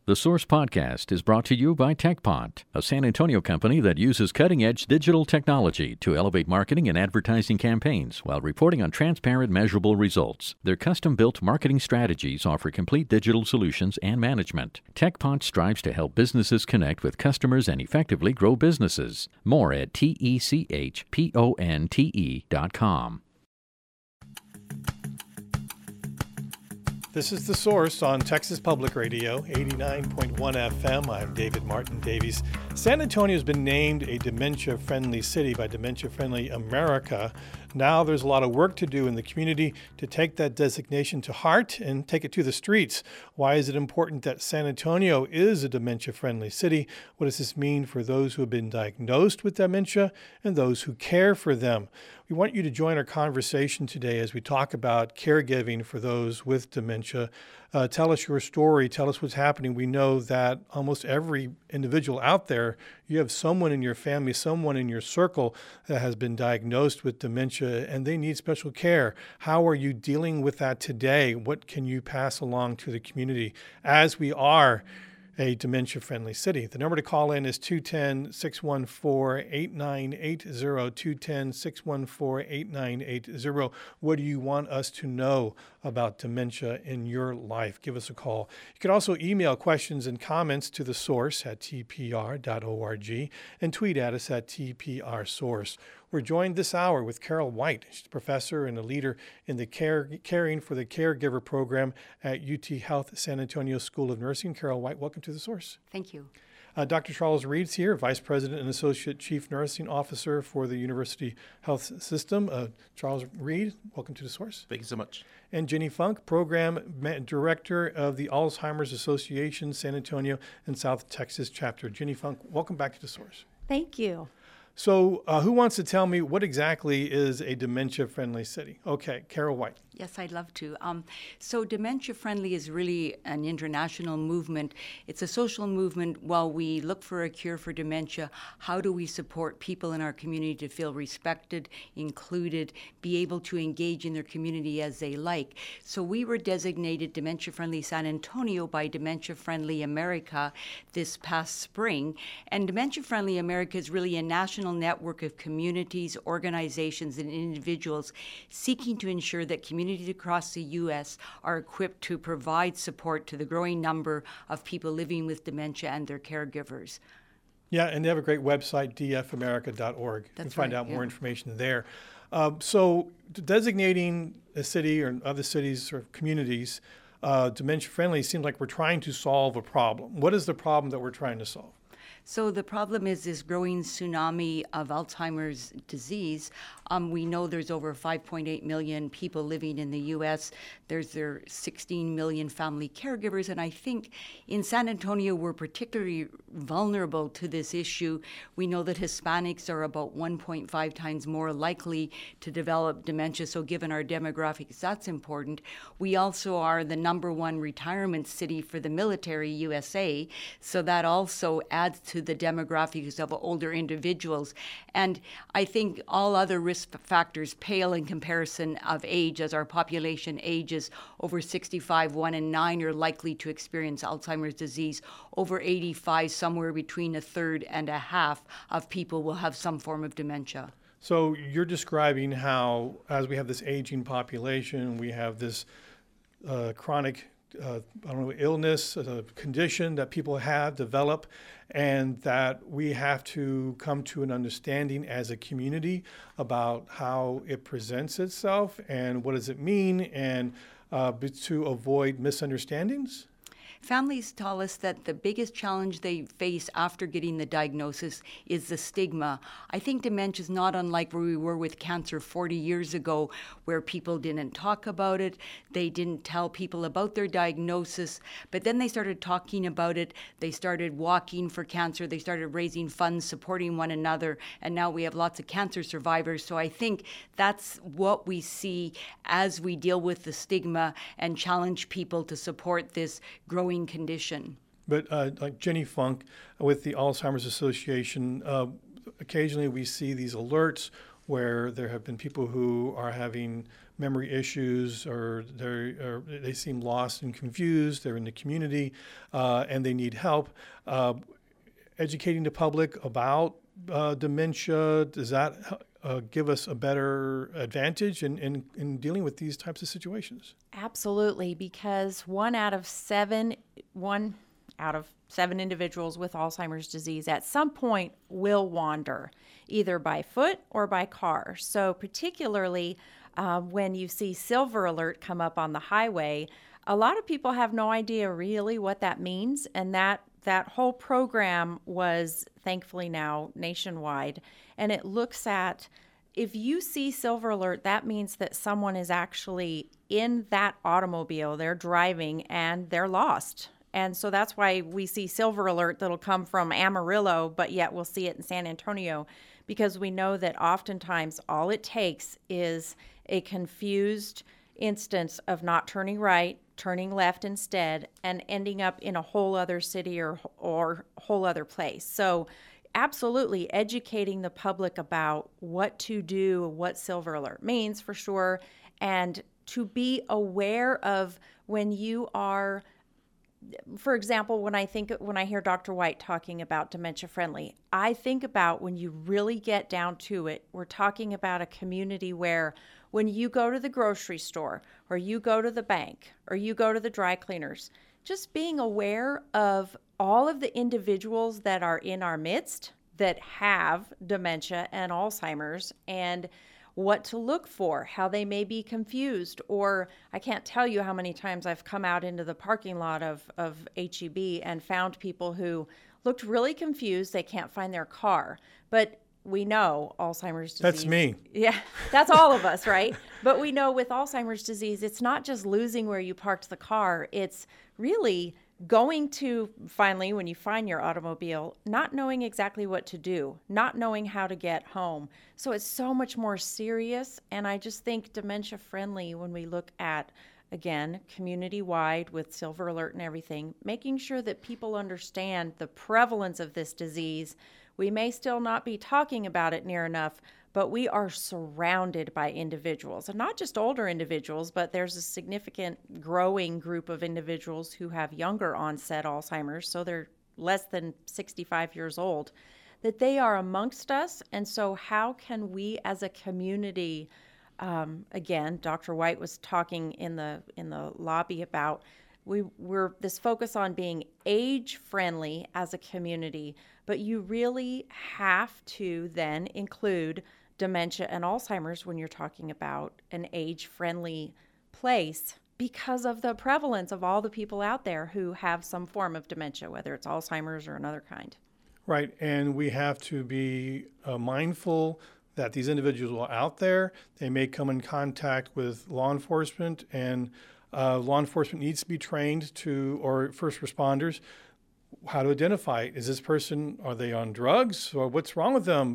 The Source Podcast is brought to you by TechPont, a San Antonio company that uses cutting-edge digital technology to elevate marketing and advertising campaigns while reporting on transparent, measurable results. Their custom-built marketing strategies offer complete digital solutions and management. TechPont strives to help businesses connect with customers and effectively grow businesses. More at techponte.com. This is The Source on Texas Public Radio, 89.1 FM. I'm David Martin Davies. San Antonio has been named a dementia-friendly city by Dementia Friendly America. Now there's a lot of work to do in the community to take that designation to heart and take it to the streets. Why is it important that San Antonio is a dementia-friendly city? What does this mean for those who have been diagnosed with dementia and those who care for them? We want you to join our conversation today as we talk about caregiving for those with dementia. Tell us your story. Tell us what's happening. We know that almost every individual out there, you have someone in your family, someone in your circle that has been diagnosed with dementia and they need special care. How are you dealing with that today? What can you pass along to the community as we are a dementia-friendly city? The number to call in is 210-614-8980, 210-614-8980. What do you want us to know about dementia in your life? Give us a call. You can also email questions and comments to the source at tpr.org and tweet at us at tprsource. We're joined this hour with Carol White. She's a professor and a leader in the Caring for the Caregiver program at UT Health San Antonio School of Nursing. Carol White, welcome to The Source. Thank you. Dr. Charles Reed's here, Vice President and Associate Chief Nursing Officer for the University Health System. Charles Reed, welcome to The Source. Thank you so much. And Jenny Funk, Program Director of the Alzheimer's Association San Antonio and South Texas Chapter. Jenny Funk, welcome back to The Source. Thank you. So who wants to tell me what exactly is a dementia-friendly city? Okay, Carol White. Yes, I'd love to. So Dementia Friendly is really an international movement. It's a social movement. While we look for a cure for dementia, how do we support people in our community to feel respected, included, be able to engage in their community as they like? So we were designated Dementia Friendly San Antonio by Dementia Friendly America this past spring. And Dementia Friendly America is really a national network of communities, organizations, and individuals seeking to ensure that communities across the U.S. are equipped to provide support to the growing number of people living with dementia and their caregivers. Yeah, and they have a great website, dfamerica.org. You can find out more information there. So designating a city or other cities or communities dementia-friendly seems like we're trying to solve a problem. What is the problem that we're trying to solve? So the problem is this growing tsunami of Alzheimer's disease. We know there's over 5.8 million people living in the U.S. There's 16 million family caregivers. And I think in San Antonio, we're particularly vulnerable to this issue. We know that Hispanics are about 1.5 times more likely to develop dementia. So given our demographics, that's important. We also are the #1 retirement city for the military USA. So that also adds to the demographics of older individuals. And I think all other risk factors pale in comparison of age. As our population ages, over 65, 1 in 9 are likely to experience Alzheimer's disease. Over 85, somewhere between a third and a half of people will have some form of dementia. So you're describing how, as we have this aging population, we have this chronic illness, a condition that people have develop, and that we have to come to an understanding as a community about how it presents itself and what does it mean, and to avoid misunderstandings? Families tell us that the biggest challenge they face after getting the diagnosis is the stigma. I think dementia is not unlike where we were with cancer 40 years ago, where people didn't talk about it, they didn't tell people about their diagnosis, but then they started talking about it, they started walking for cancer, they started raising funds, supporting one another, and now we have lots of cancer survivors. So I think that's what we see as we deal with the stigma and challenge people to support this growing condition. But like Jenny Funk with the Alzheimer's Association, occasionally we see these alerts where there have been people who are having memory issues, or they seem lost and confused. They're in the community and they need help. Educating the public about dementia, does that give us a better advantage in dealing with these types of situations? Absolutely, because one out of seven individuals with Alzheimer's disease at some point will wander, either by foot or by car. So particularly when you see Silver Alert come up on the highway, a lot of people have no idea really what that means, and that whole program was thankfully now nationwide, and it looks at, if you see Silver Alert, that means that someone is actually in that automobile, they're driving, and they're lost. And so that's why we see Silver Alert that'll come from Amarillo, but yet we'll see it in San Antonio, because we know that oftentimes all it takes is a confused instance of not turning right, turning left instead, and ending up in a whole other city or whole other place. So absolutely educating the public about what to do, what Silver Alert means for sure, and to be aware of when you are, for example, when I hear Dr. White talking about dementia friendly, I think about when you really get down to it, we're talking about a community where when you go to the grocery store or you go to the bank or you go to the dry cleaners, just being aware of all of the individuals that are in our midst that have dementia and Alzheimer's, and what to look for, how they may be confused. Or I can't tell you how many times I've come out into the parking lot of HEB and found people who looked really confused. They can't find their car. But we know Alzheimer's disease. That's me. Yeah, that's all of us, right? But we know with Alzheimer's disease, it's not just losing where you parked the car. It's really going to, finally, when you find your automobile, not knowing exactly what to do, not knowing how to get home. So it's so much more serious. And I just think dementia friendly, when we look at, again, community-wide with Silver Alert and everything, making sure that people understand the prevalence of this disease. We may still not be talking about it near enough, but we are surrounded by individuals, and not just older individuals, but there's a significant growing group of individuals who have younger onset Alzheimer's, so they're less than 65 years old, that they are amongst us. And so how can we as a community, again, Dr. White was talking in the lobby about, we're this focus on being age-friendly as a community, but you really have to then include dementia and Alzheimer's when you're talking about an age-friendly place, because of the prevalence of all the people out there who have some form of dementia, whether it's Alzheimer's or another kind. Right, and we have to be mindful that these individuals are out there. They may come in contact with law enforcement, and law enforcement needs to be trained or first responders, how to identify, is this person, are they on drugs, or what's wrong with them?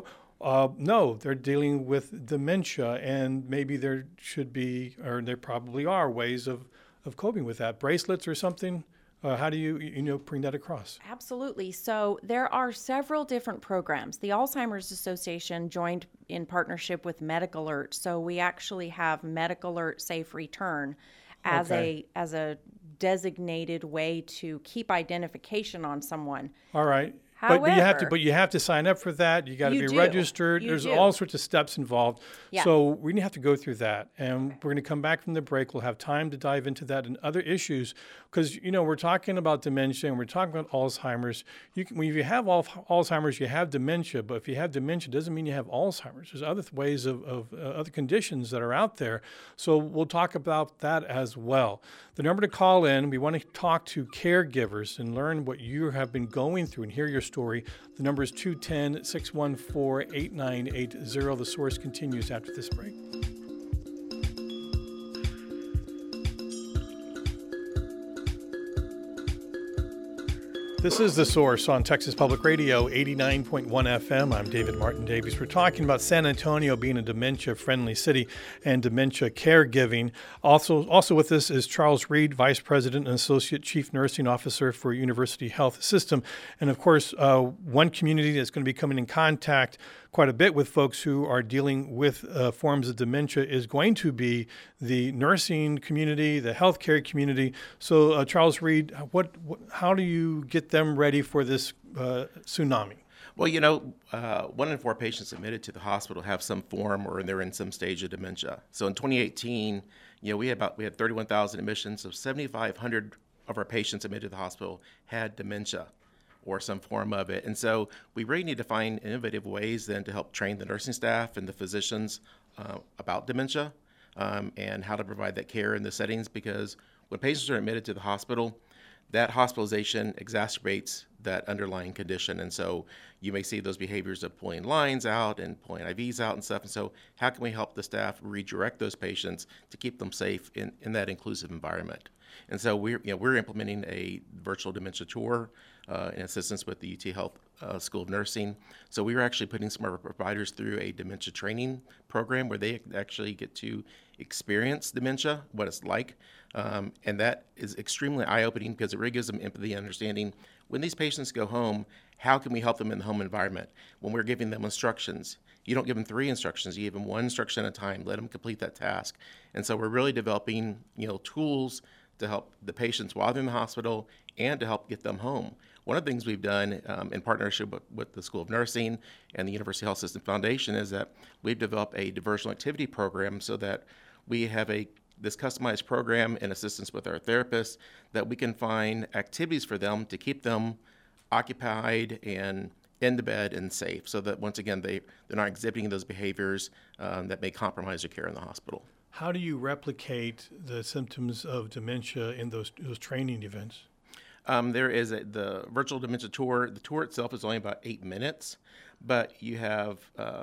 No, they're dealing with dementia, and maybe there should be, or there probably are, ways of coping with that. Bracelets or something. How do you bring that across? Absolutely. So there are several different programs. The Alzheimer's Association joined in partnership with MedicAlert. So we actually have MedicAlert Safe Return as a designated way to keep identification on someone. All right. However, but you have to sign up for that. You got to be registered. There's all sorts of steps involved. Yeah. So we're going to have to go through that. And we're going to come back from the break. We'll have time to dive into that and other issues, because, we're talking about dementia and we're talking about Alzheimer's. When you have Alzheimer's, you have dementia. But if you have dementia, it doesn't mean you have Alzheimer's. There's other ways of other conditions that are out there. So we'll talk about that as well. The number to call in, we want to talk to caregivers and learn what you have been going through and hear your story. The number is 210-614-8980. The Source continues after this break. This is The Source on Texas Public Radio, 89.1 FM. I'm David Martin Davies. We're talking about San Antonio being a dementia-friendly city and dementia caregiving. Also with us is Charles Reed, Vice President and Associate Chief Nursing Officer for University Health System. And of course, one community that's going to be coming in contact quite a bit with folks who are dealing with forms of dementia is going to be the nursing community, the healthcare community. So, Charles Reed, how do you get them ready for this tsunami? Well, 1 in 4 patients admitted to the hospital have some form or they're in some stage of dementia. So in 2018, we had 31,000 admissions, so 7,500 of our patients admitted to the hospital had dementia or some form of it. And so we really need to find innovative ways then to help train the nursing staff and the physicians about dementia and how to provide that care in the settings, because when patients are admitted to the hospital, that hospitalization exacerbates that underlying condition. And so you may see those behaviors of pulling lines out and pulling IVs out and stuff. And so how can we help the staff redirect those patients to keep them safe in that inclusive environment? And so we're implementing a virtual dementia tour in assistance with the UT Health School of Nursing. So we are actually putting some of our providers through a dementia training program where they actually get to experience dementia, what it's like. And that is extremely eye-opening because it really gives them empathy and understanding. When these patients go home, how can we help them in the home environment? When we're giving them instructions, you don't give them 3 instructions, you give them 1 instruction at a time, let them complete that task. And so we're really developing, tools to help the patients while they're in the hospital and to help get them home. One of the things we've done in partnership with the School of Nursing and the University Health System Foundation is that we've developed a diversional activity program so that we have this customized program in assistance with our therapists that we can find activities for them to keep them occupied and in the bed and safe, so that once again they're not exhibiting those behaviors that may compromise their care in the hospital. How do you replicate the symptoms of dementia in those training events? There is the virtual dementia tour. The tour itself is only about 8 minutes, but you have.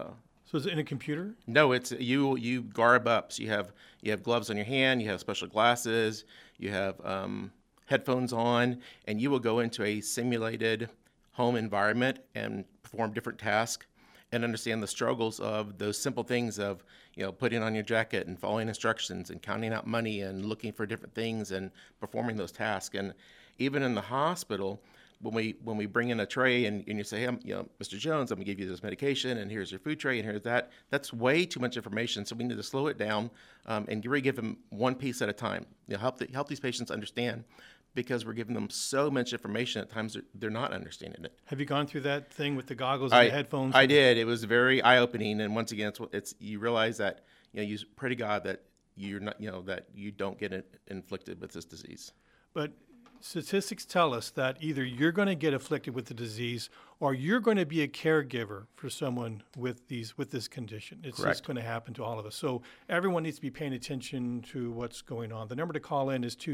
So is it in a computer? No, it's you garb up. So you have gloves on your hand. You have special glasses. You have headphones on, and you will go into a simulated home environment and perform different tasks and understand the struggles of those simple things of putting on your jacket and following instructions and counting out money and looking for different things and performing those tasks. And even in the hospital, when we bring in a tray and you say, hey, Mr. Jones, I'm gonna give you this medication and here's your food tray and here's that, that's way too much information. So we need to slow it down and really give them one piece at a time. Help these patients understand, because we're giving them so much information at times they're not understanding it. Have you gone through that thing with the goggles and the headphones? I did. It was very eye-opening, and once again, it's you realize that you pray to God that you're not that you don't get inflicted with this disease. But statistics tell us that either you're going to get afflicted with the disease or you're going to be a caregiver for someone with this condition. It's Correct. just going to happen to all of us. So everyone needs to be paying attention to what's going on. The number to call in is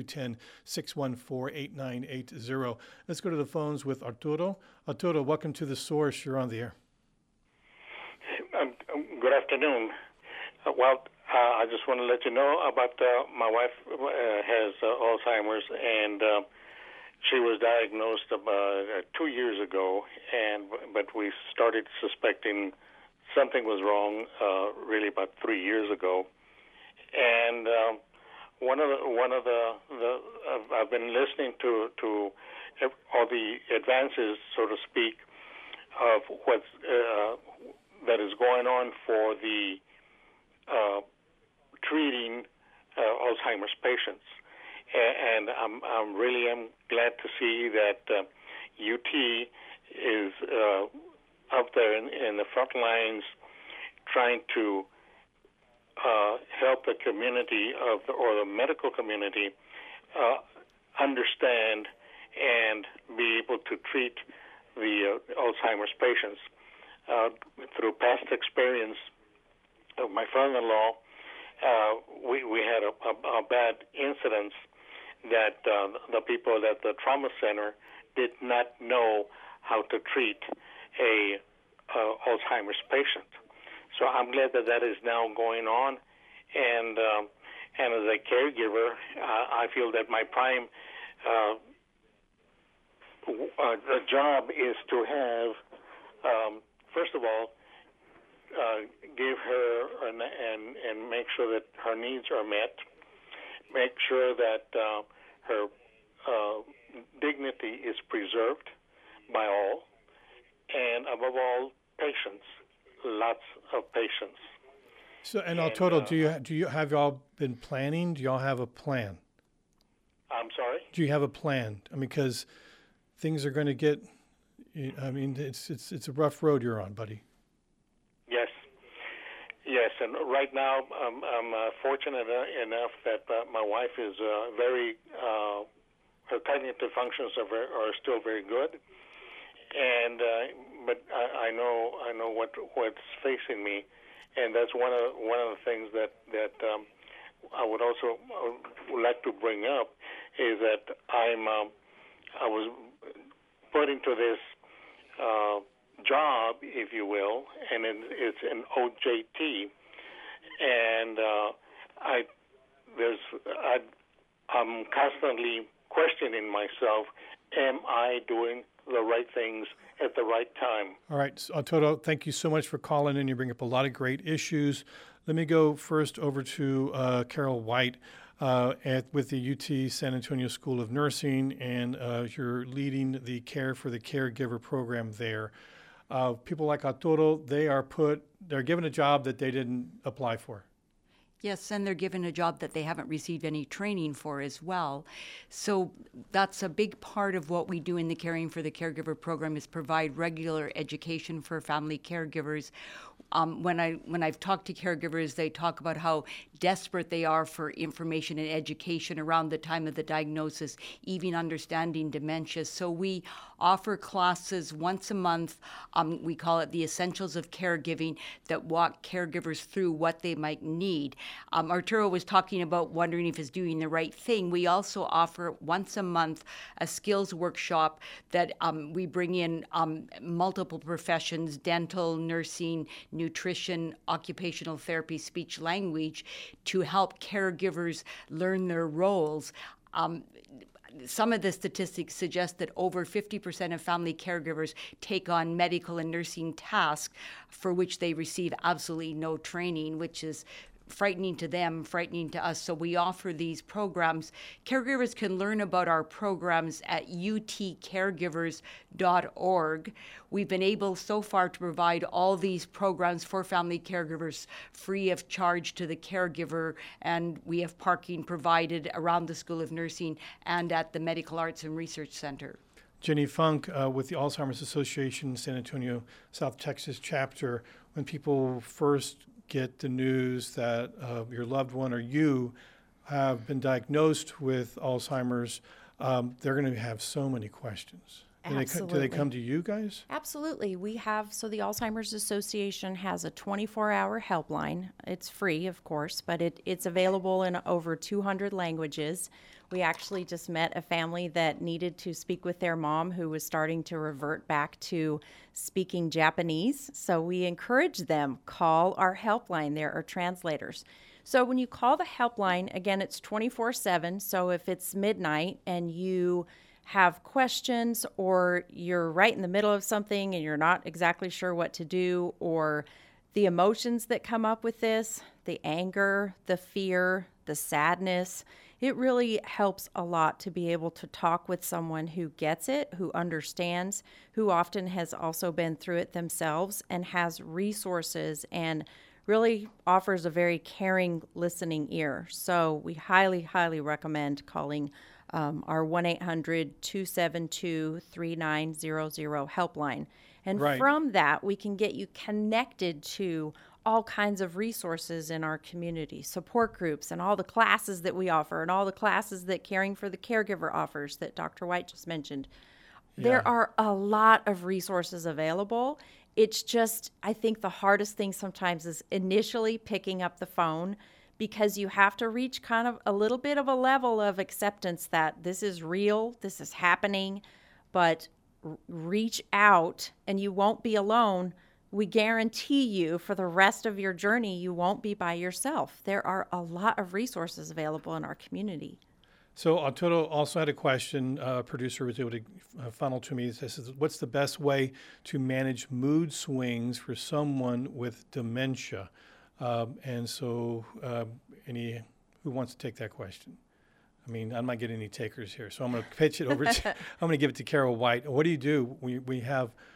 210-614-8980. Let's go to the phones with Arturo. Arturo, welcome to The Source. You're on the air. Good afternoon. I just want to let you know about my wife has Alzheimer's, and she was diagnosed about 2 years ago, but we started suspecting something was wrong really about 3 years ago. And one of the I've been listening to all the advances, so to speak, of what's that is going on for the treating Alzheimer's patients. And I'm really glad to see that UT is up there in the front lines trying to help the community or the medical community understand and be able to treat the Alzheimer's patients. Through past experience of my father-in-law, we had a bad incident that the people at the trauma center did not know how to treat a Alzheimer's patient. So I'm glad that is now going on, and as a caregiver, I feel that my prime job is to have, first of all, give her and make sure that her needs are met, make sure that her dignity is preserved by all, and above all, patience. lots of patients. So, and all total, do you have y'all been planning? Do y'all have a plan? I'm sorry? Do you have a plan? I mean, because things are going to get. I mean, it's a rough road you're on, buddy. Yes, and right now I'm fortunate enough that my wife is very. Her cognitive functions are still very good, and but I know what's facing me, and that's one of the things that I would also like to bring up is that I was put into this job, if you will, and it's an OJT, and I'm constantly questioning myself, am I doing the right things at the right time? All right, so, Toto, thank you so much for calling in. You bring up a lot of great issues. Let me go first over to Carol White with the UT San Antonio School of Nursing, and you're leading the Care for the Caregiver program there. People like Arturo, they're given a job that they didn't apply for. Yes, and they're given a job that they haven't received any training for as well. So that's a big part of what we do in the Caring for the Caregiver program is provide regular education for family caregivers. When I've talked to caregivers, they talk about how desperate they are for information and education around the time of the diagnosis, even understanding dementia. So we offer classes once a month. We call it the Essentials of Caregiving, that walk caregivers through what they might need. Arturo was talking about wondering if he's doing the right thing. We also offer once a month a skills workshop that we bring in multiple professions, dental, nursing, nutrition, occupational therapy, speech language, to help caregivers learn their roles. Some of the statistics suggest that over 50% of family caregivers take on medical and nursing tasks for which they receive absolutely no training, which is frightening to them, frightening to us. So we offer these programs. Caregivers can learn about our programs at utcaregivers.org. We've been able so far to provide all these programs for family caregivers free of charge to the caregiver, and we have parking provided around the School of Nursing and at the Medical Arts and Research Center. Jenny Funk with the Alzheimer's Association San Antonio, South Texas chapter, when people first get the news that your loved one or you have been diagnosed with Alzheimer's, they're going to have so many questions. Absolutely. Do they come to you guys? Absolutely. So the Alzheimer's Association has a 24-hour helpline. It's free, of course, but it's available in over 200 languages. We actually just met a family that needed to speak with their mom who was starting to revert back to speaking Japanese. So we encourage them, call our helpline. There are translators. So when you call the helpline, again, it's 24/7. So if it's midnight and you have questions, or you're right in the middle of something and you're not exactly sure what to do, or the emotions that come up with this, the anger, the fear, the sadness, it really helps a lot to be able to talk with someone who gets it, who understands, who often has also been through it themselves and has resources and really offers a very caring, listening ear. So we highly, highly recommend calling our 1-800-272-3900 helpline. And from that, we can get you connected to all kinds of resources in our community, support groups, and all the classes that we offer, and all the classes that Caring for the Caregiver offers that Dr. White just mentioned. Yeah. There are a lot of resources available. It's just, I think the hardest thing sometimes is initially picking up the phone, because you have to reach kind of a little bit of a level of acceptance that this is real, this is happening, but reach out and you won't be alone. We guarantee you for the rest of your journey, you won't be by yourself. There are a lot of resources available in our community. So Arturo also had a question. Producer was able to funnel to me. It says, what's the best way to manage mood swings for someone with dementia? And so who wants to take that question? I mean, I'm not getting any takers here. So I'm going to pitch it over to, I'm going to give it to Carol White. What do you do? We have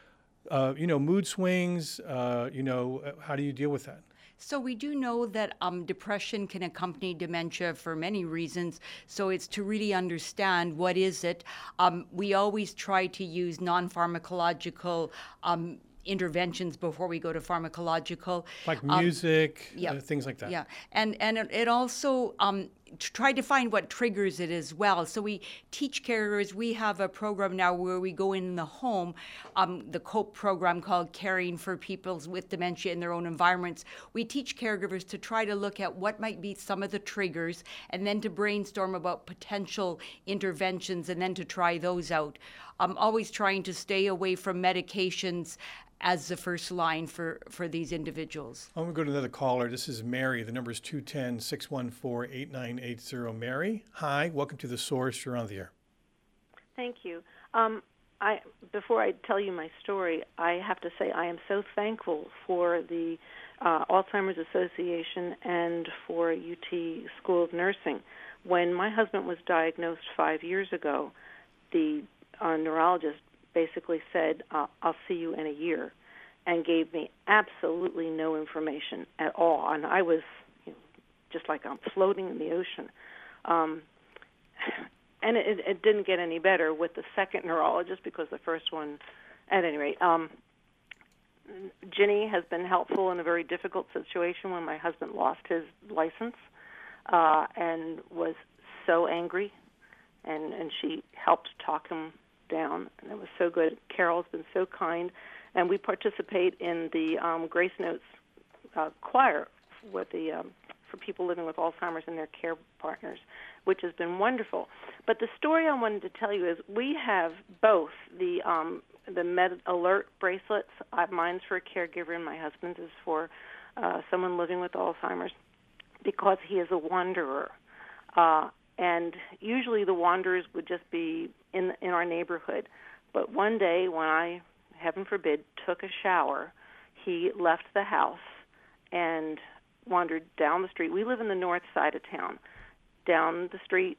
mood swings, how do you deal with that? So we do know that depression can accompany dementia for many reasons. So it's to really understand what is it. We always try to use non-pharmacological interventions before we go to pharmacological. Like music, yeah. Things like that. Yeah, and it also try to find what triggers it as well. So we teach caregivers. We have a program now where we go in the home, the COPE program called Caring for People with Dementia in Their Own Environments. We teach caregivers to try to look at what might be some of the triggers and then to brainstorm about potential interventions and then to try those out. Always trying to stay away from medications as the first line for these individuals. I'm going to go to another caller. This is Mary. The number is 210-614-8980. Mary, hi. Welcome to The Source. You're on the air. Thank you. Before I tell you my story, I have to say I am so thankful for the Alzheimer's Association and for UT School of Nursing. When my husband was diagnosed 5 years ago, the neurologist basically said, I'll see you in a year, and gave me absolutely no information at all. And I was just like I'm floating in the ocean. And it didn't get any better with the second neurologist because the first one, at any rate, Ginny has been helpful in a very difficult situation when my husband lost his license and was so angry, and she helped talk him down, and it was so good. Carol's been so kind, and we participate in the Grace Notes choir with the for people living with Alzheimer's and their care partners, which has been wonderful. But the story I wanted to tell you is we have both the Med Alert bracelets. Mine's for a caregiver, and my husband's is for someone living with Alzheimer's, because he is a wanderer. And usually the wanderers would just be in our neighborhood. But one day when I, heaven forbid, took a shower, he left the house and wandered down the street. We live in the north side of town. Down the street,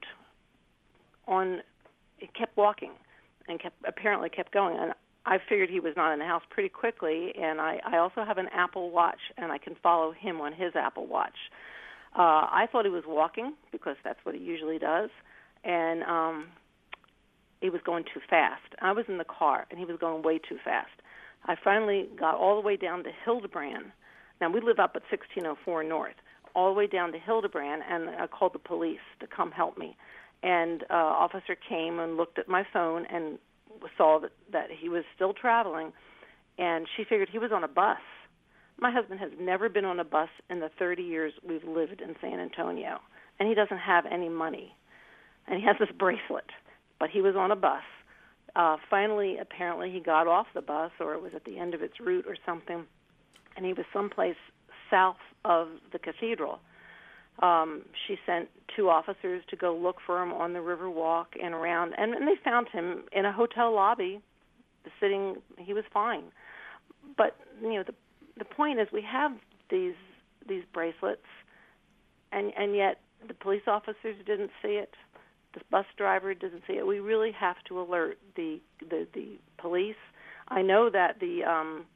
it kept walking and apparently kept going. And I figured he was not in the house pretty quickly. And I also have an Apple Watch, and I can follow him on his Apple Watch. I thought he was walking because that's what he usually does, and he was going too fast. I was in the car, and he was going way too fast. I finally got all the way down to Hildebrand. Now, we live up at 1604 North, all the way down to Hildebrand, and I called the police to come help me. And officer came and looked at my phone and saw that he was still traveling, and she figured he was on a bus. My husband has never been on a bus in the 30 years we've lived in San Antonio, and he doesn't have any money. And he has this bracelet, but he was on a bus. Finally, apparently, he got off the bus, or it was at the end of its route or something, and he was someplace south of the cathedral. She sent 2 officers to go look for him on the river walk and around, and they found him in a hotel lobby, sitting. He was fine. But, the point is, we have these bracelets, and yet the police officers didn't see it. The bus driver didn't see it. We really have to alert the police. I know that the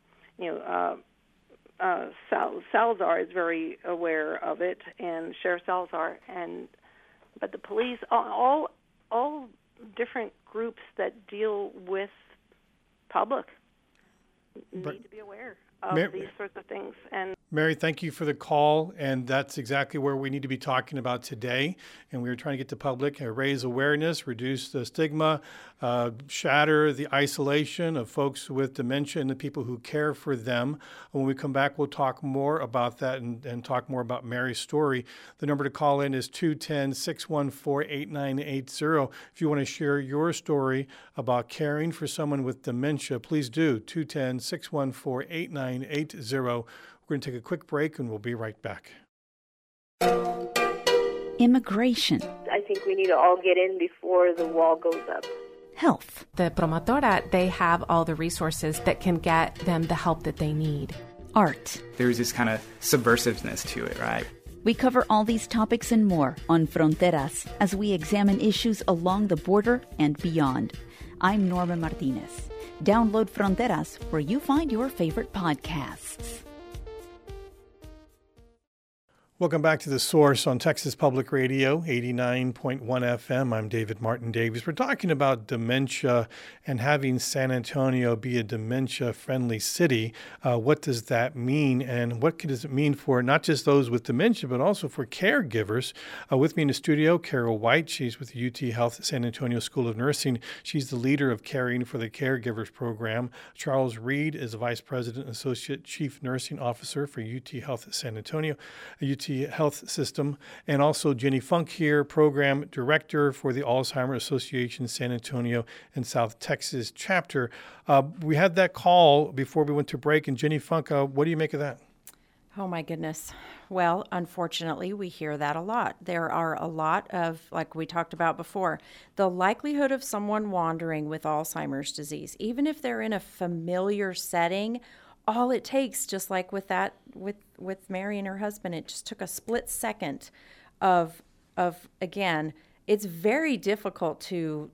Salazar is very aware of it, and Sheriff Salazar, but the police, all different groups that deal with public need to be aware of these sorts of things. And Mary, thank you for the call, and that's exactly where we need to be talking about today. And we are trying to get the public, raise awareness, reduce the stigma, shatter the isolation of folks with dementia and the people who care for them. When we come back, we'll talk more about that and talk more about Mary's story. The number to call in is 210-614-8980. If you want to share your story about caring for someone with dementia, please do, 210-614-8980. We're going to take a quick break, and we'll be right back. Immigration. I think we need to all get in before the wall goes up. Health. The Promotora, they have all the resources that can get them the help that they need. Art. There's this kind of subversiveness to it, right? We cover all these topics and more on Fronteras as we examine issues along the border and beyond. I'm Norma Martinez. Download Fronteras where you find your favorite podcasts. Welcome back to The Source on Texas Public Radio, 89.1 FM. I'm David Martin Davies. We're talking about dementia and having San Antonio be a dementia-friendly city. What does that mean, and what does it mean for not just those with dementia, but also for caregivers? With me in the studio, Carol White. She's with the UT Health San Antonio School of Nursing. She's the leader of Caring for the Caregivers program. Charles Reed is the Vice President and Associate Chief Nursing Officer for UT Health San Antonio, UT Health System, and also Jenny Funk here, Program Director for the Alzheimer's Association San Antonio and South Texas chapter. We had that call before we went to break, and Jenny Funk, what do you make of that? Oh my goodness. Well, unfortunately, we hear that a lot. There are a lot of, like we talked about before, the likelihood of someone wandering with Alzheimer's disease, even if they're in a familiar setting, all it takes, just like with that, with Mary and her husband, it just took a split second of again, it's very difficult to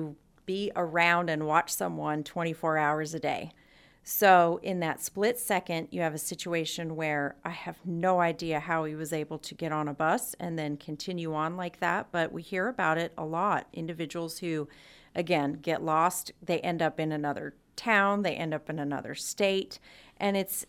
be around and watch someone 24 hours a day. So in that split second, you have a situation where I have no idea how he was able to get on a bus and then continue on like that, but we hear about it a lot. Individuals who, again, get lost, they end up in another town, they end up in another state, and it's,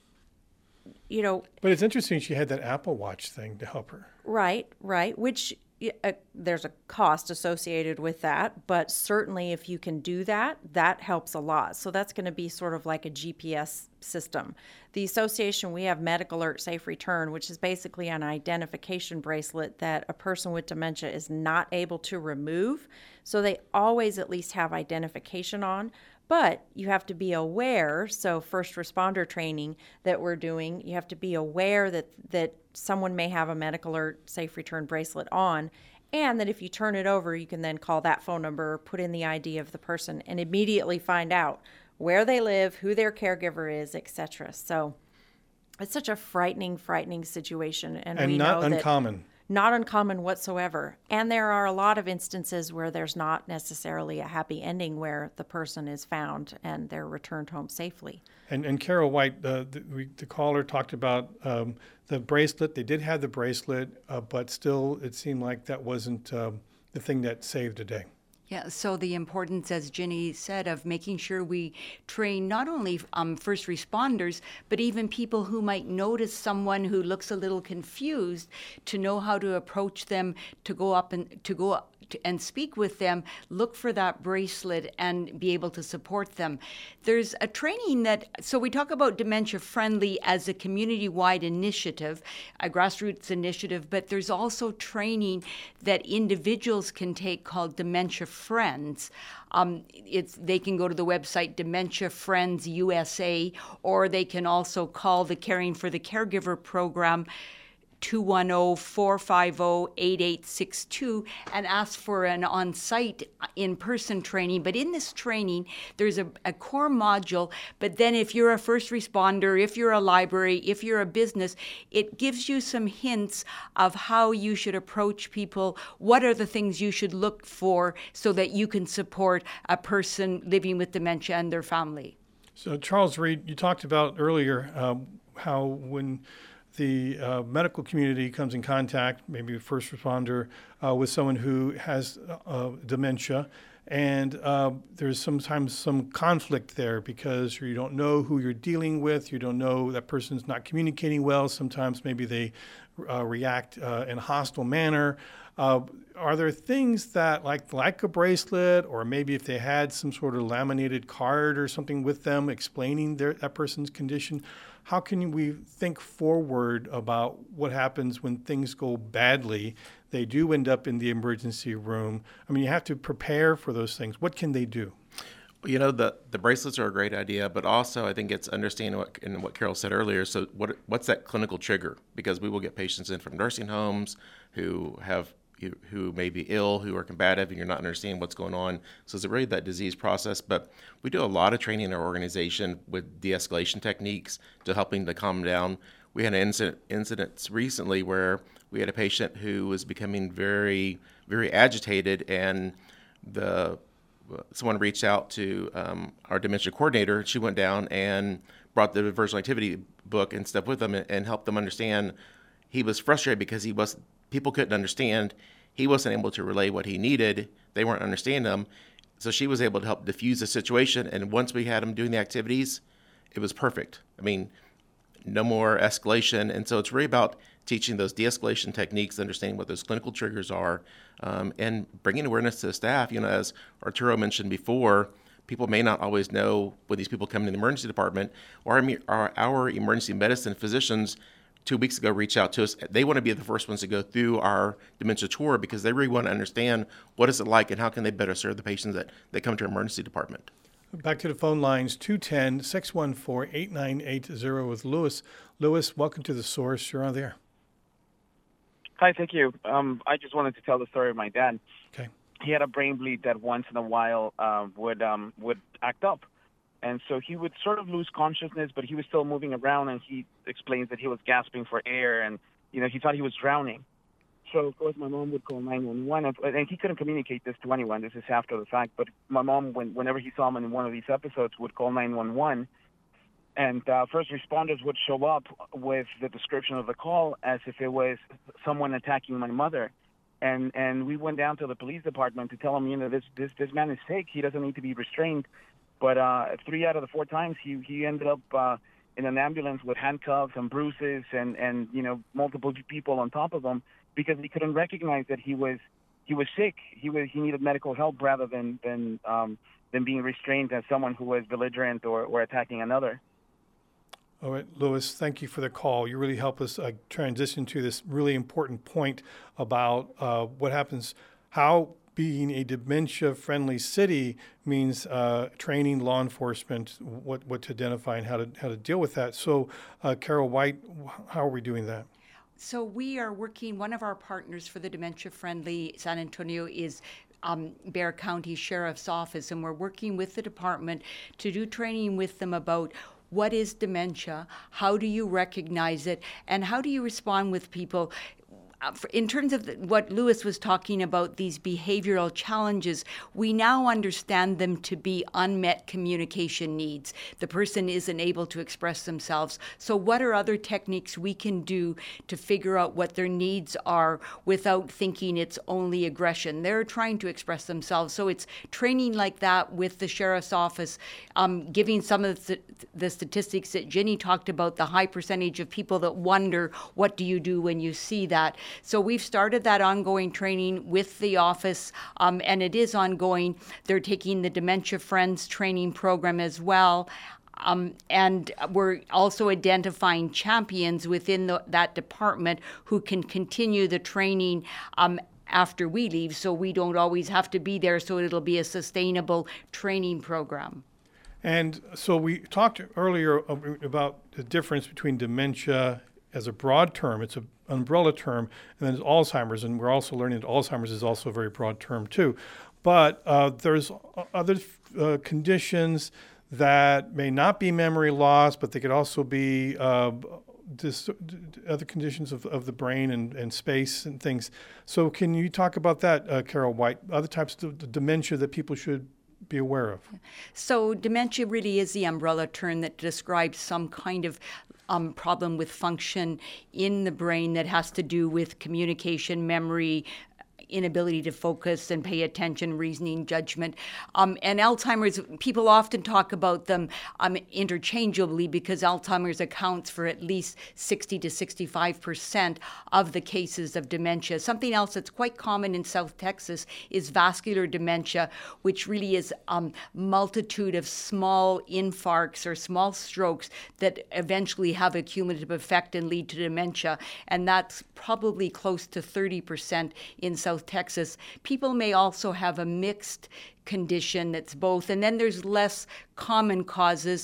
you know. But it's interesting she had that Apple Watch thing to help her. Right, which there's a cost associated with that, but certainly if you can do that, that helps a lot. So that's going to be sort of like a GPS system. The association, we have Medic Alert Safe Return, which is basically an identification bracelet that a person with dementia is not able to remove. So they always at least have identification on. But you have to be aware, so first responder training that we're doing, you have to be aware that someone may have a Medic Alert Safe Return bracelet on, and that if you turn it over, you can then call that phone number, put in the ID of the person, and immediately find out where they live, who their caregiver is, etc. So it's such a frightening situation. And we not know uncommon. Not uncommon whatsoever. And there are a lot of instances where there's not necessarily a happy ending where the person is found and they're returned home safely. And Carol White, the caller talked about the bracelet. They did have the bracelet, but still it seemed like that wasn't the thing that saved a day. Yeah, so the importance, as Ginny said, of making sure we train not only first responders, but even people who might notice someone who looks a little confused, to know how to approach them, to go up and speak with them, look for that bracelet and be able to support them. There's a training so we talk about Dementia Friendly as a community-wide initiative, a grassroots initiative, but there's also training that individuals can take called Dementia Friends. They can go to the website Dementia Friends USA, or they can also call the Caring for the Caregiver program 210-450-8862 and ask for an on-site in-person training. But in this training, there's a core module, but then if you're a first responder, if you're a library, if you're a business, it gives you some hints of how you should approach people, what are the things you should look for so that you can support a person living with dementia and their family. So Charles Reed, you talked about earlier how when the medical community comes in contact, maybe a first responder, with someone who has dementia, and there's sometimes some conflict there because you don't know who you're dealing with, you don't know that person's not communicating well, sometimes maybe they react in a hostile manner. Are there things that, like a bracelet, or maybe if they had some sort of laminated card or something with them explaining that person's condition, how can we think forward about what happens when things go badly? They do end up in the emergency room. I mean, you have to prepare for those things. What can they do? You know, the bracelets are a great idea, but also I think it's understanding what Carol said earlier. So what's that clinical trigger? Because we will get patients in from nursing homes who may be ill, who are combative, and you're not understanding what's going on. So it's really that disease process. But we do a lot of training in our organization with de-escalation techniques to helping to calm down. We had an incident recently where we had a patient who was becoming very, very agitated, and the someone reached out to our dementia coordinator. She went down and brought the diversional activity book and stuff with them and helped them understand. He was frustrated because people couldn't understand. He wasn't able to relay what he needed. They weren't understanding him. So she was able to help diffuse the situation. And once we had him doing the activities, it was perfect. I mean, no more escalation. And so it's really about teaching those de-escalation techniques, understanding what those clinical triggers are, and bringing awareness to the staff. As Arturo mentioned before, people may not always know when these people come in the emergency department, or our emergency medicine physicians 2 weeks ago reached out to us. They want to be the first ones to go through our dementia tour because they really want to understand what is it like and how can they better serve the patients that come to our emergency department. Back to the phone lines, 210-614-8980 with Louis. Louis, welcome to The Source. You're on there. Hi, thank you. I just wanted to tell the story of my dad. Okay. He had a brain bleed that once in a while would act up. And so he would sort of lose consciousness, but he was still moving around, and he explains that he was gasping for air, and, he thought he was drowning. So, of course, my mom would call 911, and he couldn't communicate this to anyone. This is after the fact, but my mom, whenever he saw him in one of these episodes, would call 911, and first responders would show up with the description of the call as if it was someone attacking my mother. And we went down to the police department to tell him, this man is sick. He doesn't need to be restrained. But 3 out of the 4 times, he ended up in an ambulance with handcuffs and bruises and multiple people on top of him because he couldn't recognize that he was sick. He needed medical help rather than being restrained as someone who was belligerent or attacking another. All right, Louis, thank you for the call. You really help us transition to this really important point about what happens, how being a dementia-friendly city means training law enforcement what to identify and how to deal with that. So, Carol White, how are we doing that? So we are working, one of our partners for the dementia-friendly San Antonio is Bexar County Sheriff's Office, and we're working with the department to do training with them about what is dementia, how do you recognize it, and how do you respond with people. In terms of what Louis was talking about, these behavioral challenges, we now understand them to be unmet communication needs. The person isn't able to express themselves. So what are other techniques we can do to figure out what their needs are without thinking it's only aggression? They're trying to express themselves. So it's training like that with the Sheriff's Office, giving some of the statistics that Ginny talked about, the high percentage of people that wonder, what do you do when you see that? So we've started that ongoing training with the office, and it is ongoing. They're taking the Dementia Friends training program as well. And we're also identifying champions within that department who can continue the training after we leave, so we don't always have to be there, so it'll be a sustainable training program. And so we talked earlier about the difference between dementia as a broad term, it's an umbrella term, and then there's Alzheimer's, and we're also learning that Alzheimer's is also a very broad term too. But there's other conditions that may not be memory loss, but they could also be other conditions of the brain and space and things. So can you talk about that, Carol White, other types of dementia that people should be aware of? So dementia really is the umbrella term that describes some kind of problem with function in the brain that has to do with communication, memory, inability to focus and pay attention, reasoning, judgment. And Alzheimer's, people often talk about them interchangeably because Alzheimer's accounts for at least 60 to 65% of the cases of dementia. Something else that's quite common in South Texas is vascular dementia, which really is a multitude of small infarcts or small strokes that eventually have a cumulative effect and lead to dementia. And that's probably close to 30% in South Texas. People may also have a mixed condition that's both, and then there's less common causes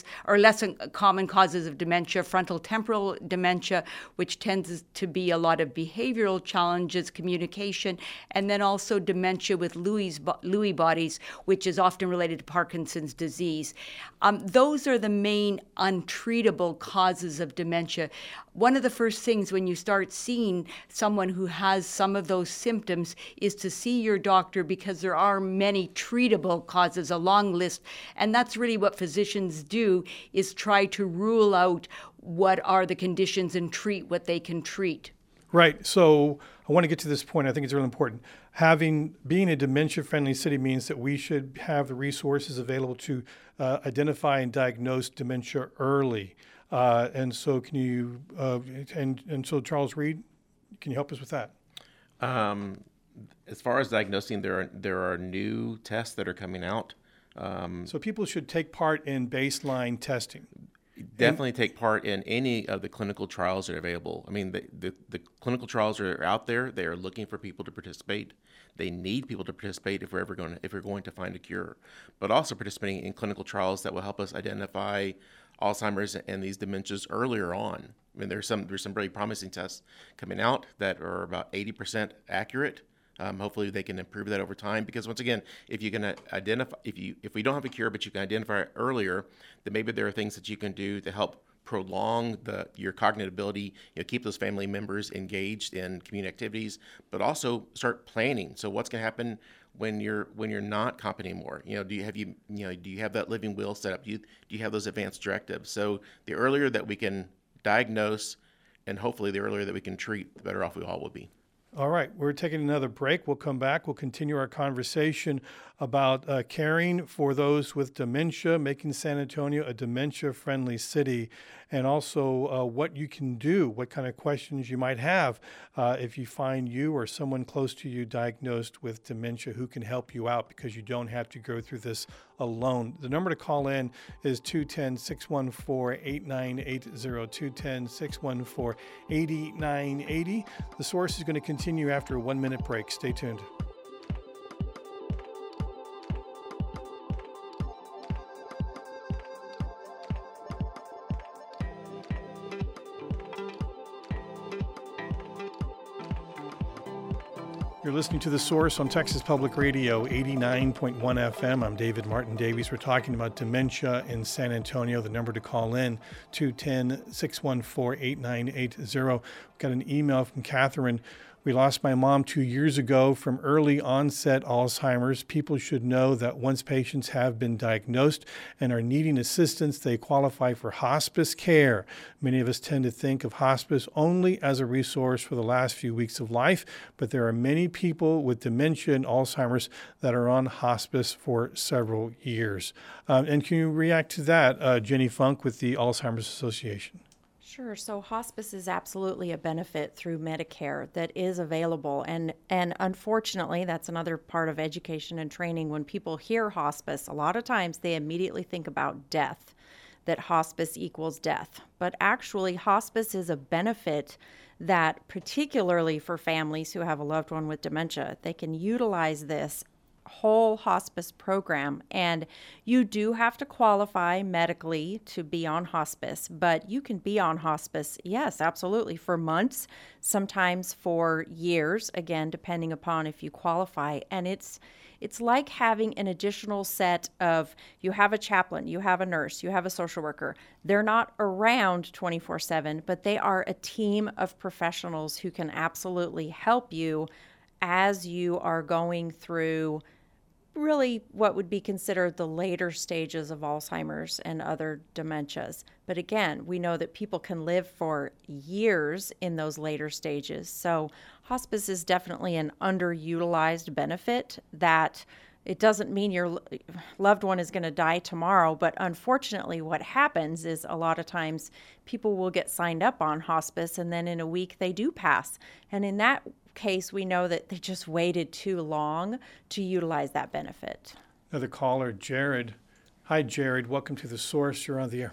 of dementia, frontal temporal dementia, which tends to be a lot of behavioral challenges, communication, and then also dementia with Lewy bodies, which is often related to Parkinson's disease. Those are the main untreatable causes of dementia. One of the first things when you start seeing someone who has some of those symptoms is to see your doctor, because there are many treatable treatable causes, a long list. And that's really what physicians do, is try to rule out what are the conditions and treat what they can treat. Right. So I want to get to this point. I think it's really important. Being a dementia-friendly city means that we should have the resources available to identify and diagnose dementia early. And so can you, and so Charles Reed, can you help us with that? As far as diagnosing, there are new tests that are coming out. So people should take part in baseline testing. Definitely take part in any of the clinical trials that are available. I mean, the clinical trials are out there. They are looking for people to participate. They need people to participate if we're going to find a cure. But also participating in clinical trials that will help us identify Alzheimer's and these dementias earlier on. I mean, there's some really promising tests coming out that are about 80% accurate. Hopefully they can improve that over time, because once again, if you can identify, if we don't have a cure but you can identify it earlier, then maybe there are things that you can do to help prolong your cognitive ability, keep those family members engaged in community activities, but also start planning. So what's going to happen when you're not competent anymore? Do you have that living will set up? Do you have those advanced directives? So the earlier that we can diagnose, and hopefully the earlier that we can treat, the better off we all will be. All right, we're taking another break. We'll come back. We'll continue our conversation about caring for those with dementia, making San Antonio a dementia-friendly city, and also what you can do, what kind of questions you might have if you find you or someone close to you diagnosed with dementia, who can help you out, because you don't have to go through this alone. The number to call in is 210-614-8980, 210-614-8980. The Source is going to continue after a 1-minute break. Stay tuned. You're listening to The Source on Texas Public Radio, 89.1 FM. I'm David Martin Davies. We're talking about dementia in San Antonio. The number to call in, 210-614-8980. We've got an email from Catherine. We lost my mom 2 years ago from early onset Alzheimer's. People should know that once patients have been diagnosed and are needing assistance, they qualify for hospice care. Many of us tend to think of hospice only as a resource for the last few weeks of life, but there are many people with dementia and Alzheimer's that are on hospice for several years. And can you react to that, Jenny Funk with the Alzheimer's Association? Sure. So hospice is absolutely a benefit through Medicare that is available. And unfortunately, that's another part of education and training. When people hear hospice, a lot of times they immediately think about death, that hospice equals death. But actually, hospice is a benefit that, particularly for families who have a loved one with dementia, they can utilize this whole hospice program. And you do have to qualify medically to be on hospice, but you can be on hospice, yes, absolutely, for months, sometimes for years, again, depending upon if you qualify. And it's like having an additional set of, you have a chaplain, you have a nurse, you have a social worker. They're not around 24/7, but they are a team of professionals who can absolutely help you as you are going through really what would be considered the later stages of Alzheimer's and other dementias. But again, we know that people can live for years in those later stages. So hospice is definitely an underutilized benefit that it doesn't mean your loved one is going to die tomorrow, but unfortunately what happens is a lot of times people will get signed up on hospice and then in a week they do pass. And in that case, we know that they just waited too long to utilize that benefit. Another caller, Jared. Hi, Jared. Welcome to The Source. You're on the air.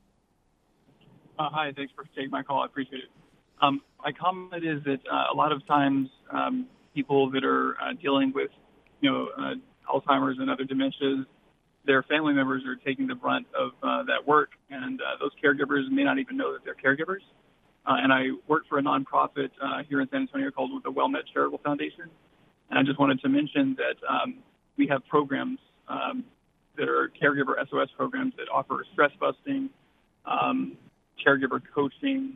Hi, thanks for taking my call. I appreciate it. My comment is that a lot of times people that are dealing with, Alzheimer's and other dementias, their family members are taking the brunt of that work, and those caregivers may not even know that they're caregivers. And I work for a nonprofit here in San Antonio called the WellMed Charitable Foundation. And I just wanted to mention that we have programs that are caregiver SOS programs that offer stress busting, caregiver coaching,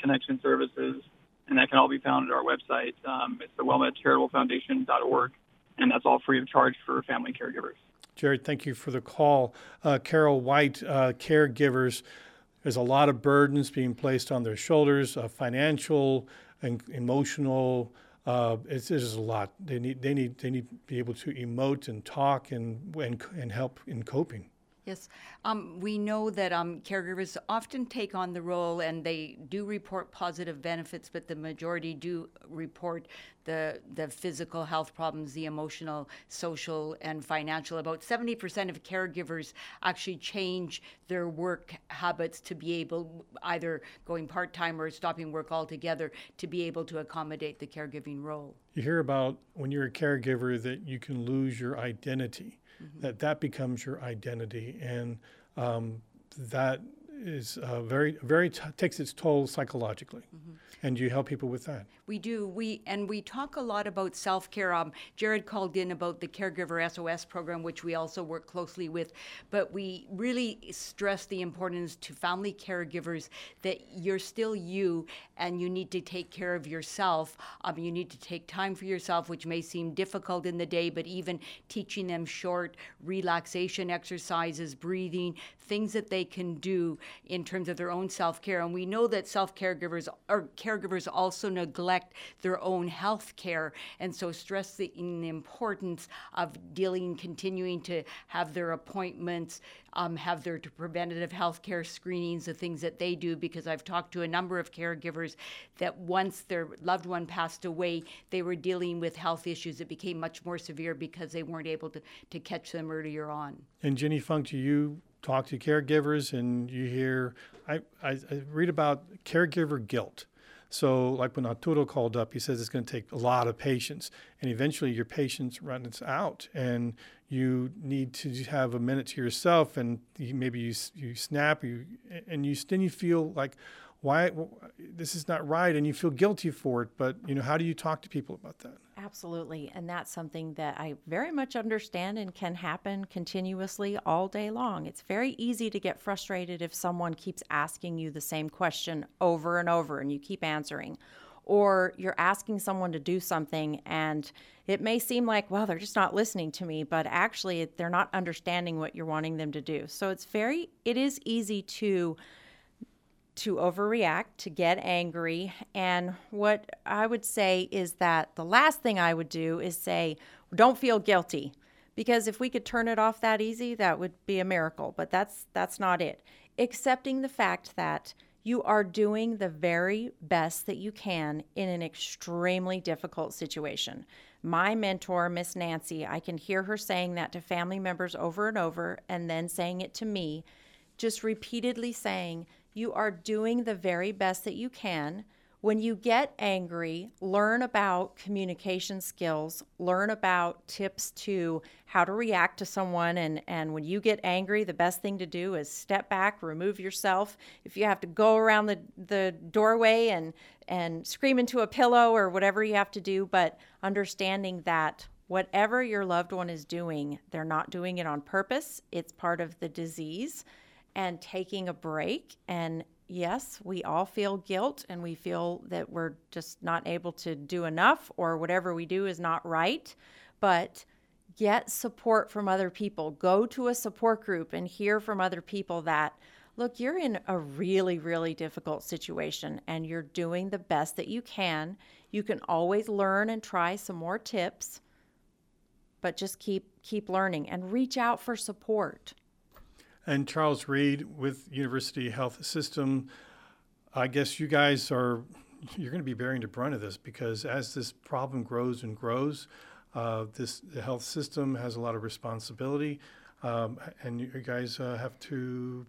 teleconnection services, and that can all be found at our website. It's the WellMedCharitableFoundation.org. and that's all free of charge for family caregivers. Jared, thank you for the call. Carol White, caregivers, there's a lot of burdens being placed on their shoulders, financial and emotional. It's just a lot. They need to be able to emote and talk and help in coping. Yes. We know that caregivers often take on the role, and they do report positive benefits, but the majority do report the physical health problems, the emotional, social, and financial. About 70% of caregivers actually change their work habits to be able, either going part-time or stopping work altogether, to be able to accommodate the caregiving role. You hear about when you're a caregiver that you can lose your identity. That becomes your identity, and that is takes its toll psychologically. And you help people with that. We do. We talk a lot about self-care. Jared called in about the Caregiver SOS program, which we also work closely with. But we really stress the importance to family caregivers that you're still you, and you need to take care of yourself. You need to take time for yourself, which may seem difficult in the day, but even teaching them short relaxation exercises, breathing, things that they can do in terms of their own self-care. And we know that caregivers also neglect their own health care, and so stressing the importance of continuing to have their appointments, have their preventative health care screenings, the things that they do, because I've talked to a number of caregivers that once their loved one passed away, they were dealing with health issues that became much more severe because they weren't able to catch them earlier on. And Jenny Funk, do you talk to caregivers and you hear, I read about caregiver guilt. So like when Arturo called up, he says it's going to take a lot of patience, and eventually your patience runs out, and you need to have a minute to yourself, and maybe you snap, then you feel like, why this is not right, and you feel guilty for it. But how do you talk to people about that? Absolutely, and that's something that I very much understand and can happen continuously all day long. It's very easy to get frustrated if someone keeps asking you the same question over and over and you keep answering. Or you're asking someone to do something and it may seem like, well, they're just not listening to me, but actually they're not understanding what you're wanting them to do. So it is easy to overreact, to get angry. And what I would say is that the last thing I would do is say, don't feel guilty. Because if we could turn it off that easy, that would be a miracle. But that's not it. Accepting the fact that you are doing the very best that you can in an extremely difficult situation. My mentor, Miss Nancy, I can hear her saying that to family members over and over, and then saying it to me, just repeatedly saying, you are doing the very best that you can. When you get angry, learn about communication skills, learn about tips to how to react to someone. And when you get angry, the best thing to do is step back, remove yourself. If you have to go around the doorway and scream into a pillow or whatever you have to do, but understanding that whatever your loved one is doing, they're not doing it on purpose. It's part of the disease. And taking a break. And yes, we all feel guilt and we feel that we're just not able to do enough, or whatever we do is not right. But get support from other people. Go to a support group and hear from other people that, look, you're in a really, really difficult situation and you're doing the best that you can. You can always learn and try some more tips, but just keep learning and reach out for support. And Charles Reed with University Health System, I guess you're going to be bearing the brunt of this, because as this problem grows and grows, the health system has a lot of responsibility, and you guys there's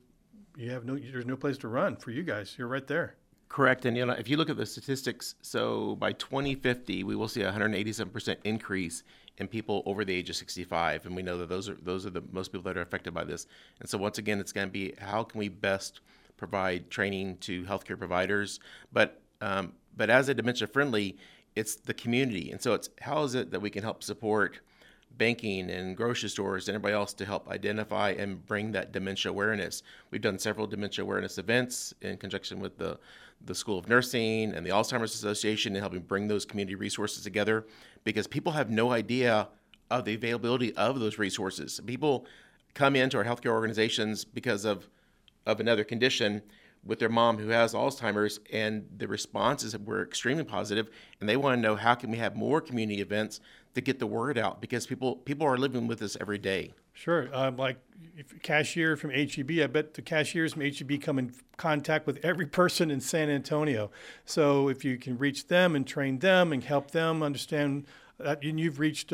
no place to run for you guys. You're right there. Correct. And if you look at the statistics, so by 2050, we will see a 187% increase in people over the age of 65. And we know that those are the most people that are affected by this. And so once again, it's going to be, how can we best provide training to healthcare providers? But as a dementia friendly, it's the community. And so it's, how is it that we can help support banking and grocery stores and everybody else to help identify and bring that dementia awareness? We've done several dementia awareness events in conjunction with the School of Nursing and the Alzheimer's Association, and helping bring those community resources together, because people have no idea of the availability of those resources. People come into our healthcare organizations because of another condition with their mom who has Alzheimer's, and the responses were extremely positive, and they want to know how can we have more community events to get the word out, because people are living with this every day. Sure. Like if cashier from HEB, I bet the cashiers from HEB come in contact with every person in San Antonio. So if you can reach them and train them and help them understand that, you've reached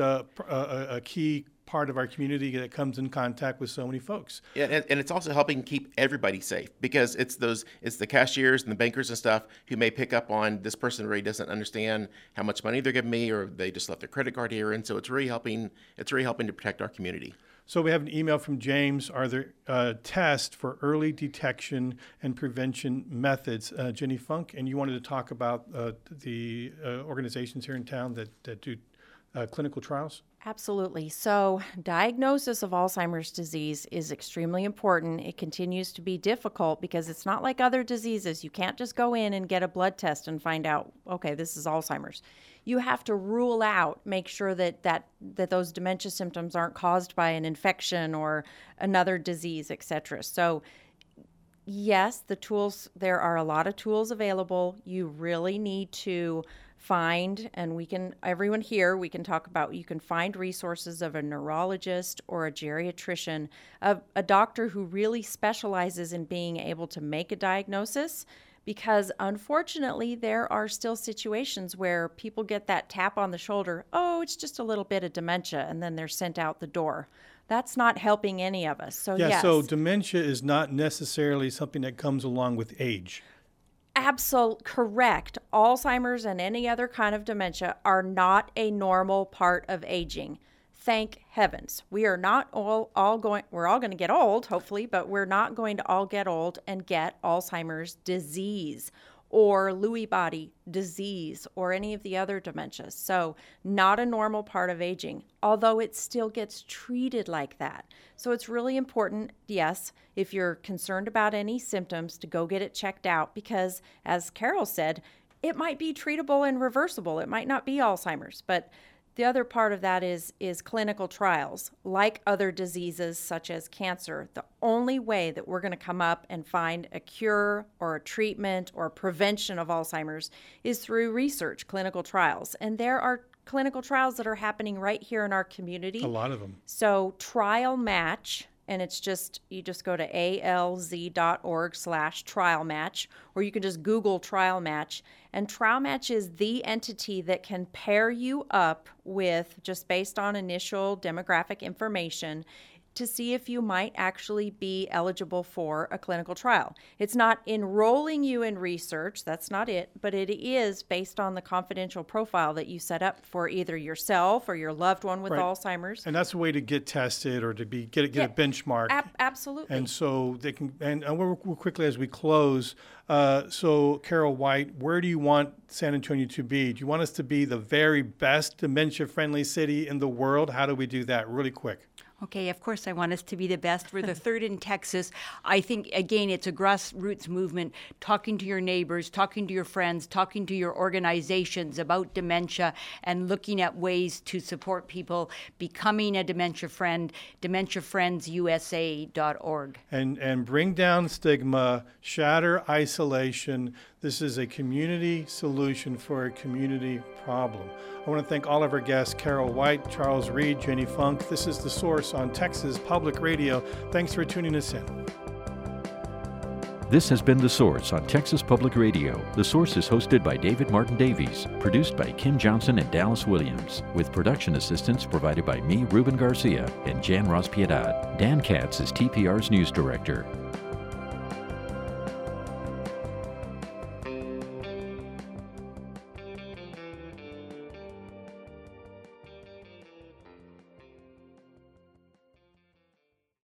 a key part of our community that comes in contact with so many folks. Yeah, and it's also helping keep everybody safe, because it's the cashiers and the bankers and stuff who may pick up on this person really doesn't understand how much money they're giving me, or they just left their credit card here, and so it's really helping to protect our community. So we have an email from James. Are there tests for early detection and prevention methods? Jenny Funk, and you wanted to talk about the organizations here in town that do clinical trials? Absolutely. So diagnosis of Alzheimer's disease is extremely important. It continues to be difficult because it's not like other diseases. You can't just go in and get a blood test and find out, okay, this is Alzheimer's. You have to rule out, make sure that those dementia symptoms aren't caused by an infection or another disease, etc. So yes, the tools, there are a lot of tools available. You really need to find, and everyone here, we can talk about, you can find resources of a neurologist or a geriatrician, a doctor who really specializes in being able to make a diagnosis, because unfortunately there are still situations where people get that tap on the shoulder, oh, it's just a little bit of dementia, and then they're sent out the door. That's not helping any of us. So yes. So dementia is not necessarily something that comes along with age. Absolutely correct. Alzheimer's and any other kind of dementia are not a normal part of aging. Thank heavens. We are not we're all going to get old, hopefully, but we're not going to all get old and get Alzheimer's disease or Lewy body disease or any of the other dementias. So not a normal part of aging, although it still gets treated like that. So it's really important, yes, if you're concerned about any symptoms, to go get it checked out, because as Carol said, it might be treatable and reversible. It might not be Alzheimer's, but the other part of that is clinical trials. Like other diseases such as cancer, the only way that we're going to come up and find a cure or a treatment or prevention of Alzheimer's is through research, clinical trials. And there are clinical trials that are happening right here in our community. A lot of them. So Trial Match, and you just go to alz.org/trial match, or you can just Google Trial Match. And Trial Match is the entity that can pair you up with, just based on initial demographic information, to see if you might actually be eligible for a clinical trial. It's not enrolling you in research, that's not it, but it is based on the confidential profile that you set up for either yourself or your loved one with Alzheimer's. And that's a way to get tested or to get a benchmark. Absolutely. And so they can, and we'll quickly as we close, so Carol White, where do you want San Antonio to be? Do you want us to be the very best dementia-friendly city in the world? How do we do that really quick? Okay, of course I want us to be the best. We're the third in Texas. I think, again, it's a grassroots movement, talking to your neighbors, talking to your friends, talking to your organizations about dementia, and looking at ways to support people becoming a dementia friend, dementiafriendsusa.org. And bring down stigma, shatter isolation. This is a community solution for a community problem. I want to thank all of our guests, Carol White, Charles Reed, Jenny Funk. This is The Source on Texas Public Radio. Thanks for tuning us in. This has been The Source on Texas Public Radio. The Source is hosted by David Martin Davies, produced by Kim Johnson and Dallas Williams, with production assistance provided by me, Ruben Garcia, and Jan Ross Piedad. Dan Katz is TPR's news director.